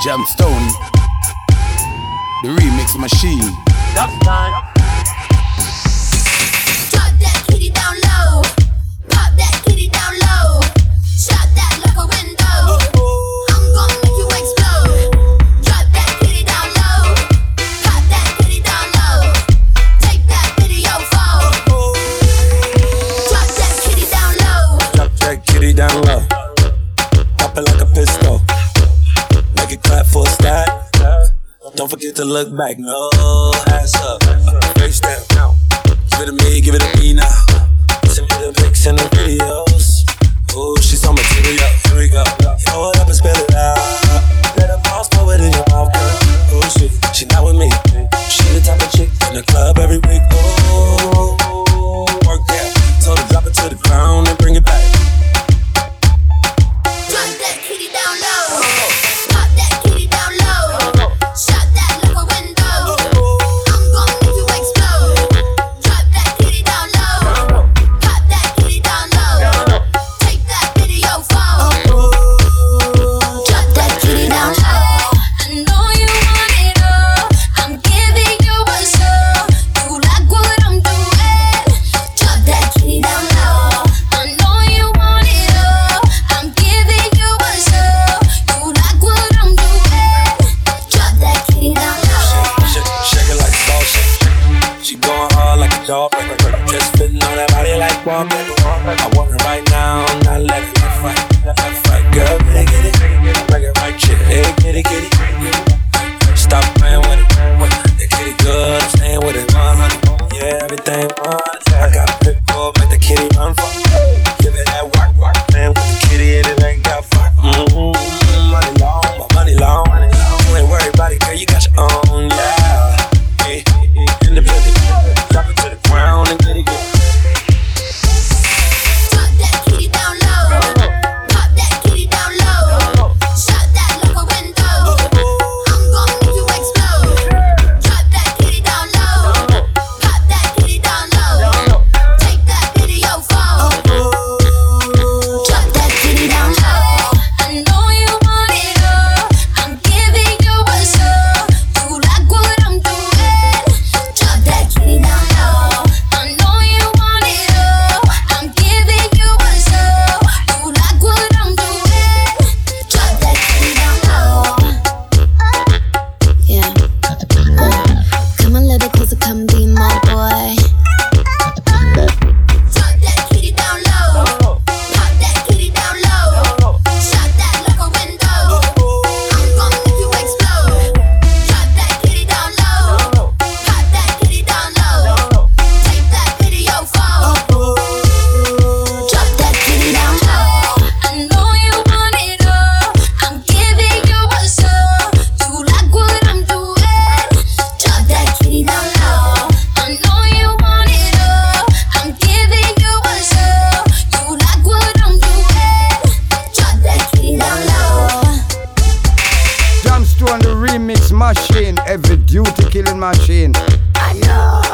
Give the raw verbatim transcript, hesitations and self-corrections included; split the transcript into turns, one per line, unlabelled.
Jamstone, the remix machine.
That's time.
Drop that kitty down low. Pop that kitty down low. Shot that like a window. I'm gon' make you explode. Drop that kitty down low. Pop that kitty down low. Take that video phone. Drop that kitty down low.
Drop that kitty down low. Pop it like a pistol. Make it clap for a stat. Don't forget to look back, no ass up, face down. Give it to me, give it to me now. Send me the pics and the videos. Ooh, she's on material, here we go. Throw it up and spill it out. Let her boss throw it in your mouth, girl. Ooh, she, she not with me. She the type of chick in the club every week. Ooh, work that. Told her drop it to the ground and bring it back.
Drop that kitty down low. Pop that kitty down low. Shot that like a window. I'm gon' make you explode. Drop that kitty down low. Pop that kitty down low. Take that video phone. Drop that kitty down low. I know you want it all. I'm giving you what's up. You like what I'm doing. Drop that kitty down low. I know you want it all. I'm giving you what's up. You like what I'm doing. Drop that kitty down low.
Shake, shake it like a ball shake. She going hard like a dog. Just spitting on that body like wallpaper. I want it right now, not let it left right. Left right, girl, get it, get it. Bring it right, chick. Hey, kitty, kitty. Stop playing with it. The kitty good, I'm staying with it. one hundred. Yeah, everything on. I got a pit bull, make the kitty run for me. Give it that work, work. Man, with the kitty and it ain't got fuck. Mm-hmm. Money long, my money long. You ain't worried about it, girl, you got your own, yeah. Hey, independent. Drop it to the ground and get it, get it.
Drop that kitty down low. Pop that kitty down low. Shot that like a window. I'm gon' make you explode. Drop that kitty down low. Pop that kitty down low. Take that video phone. Drop that kitty down low. I know you want it all. I'm giving you what's up. You like what I'm doing. Drop that kitty down low. I know you want it all. I'm giving you what's up. You like what I'm doing. Drop that kitty down low. Yeah. Come a little closer, come be my boy. Drop that kitty down low. Pop that kitty down low. Shot that like a window. I'm gon' make you explode. Drop that kitty down low. Pop that kitty down low. Take that video phone. Drop that kitty down low. I know you want it all. I'm giving you what's up. You like what I'm doing. Drop that kitty down low. I know you want it all. I'm giving you what's up. You like what I'm doing. Drop that kitty down low.
Jamstone, the remix machine. Every duty killing machine.
I know.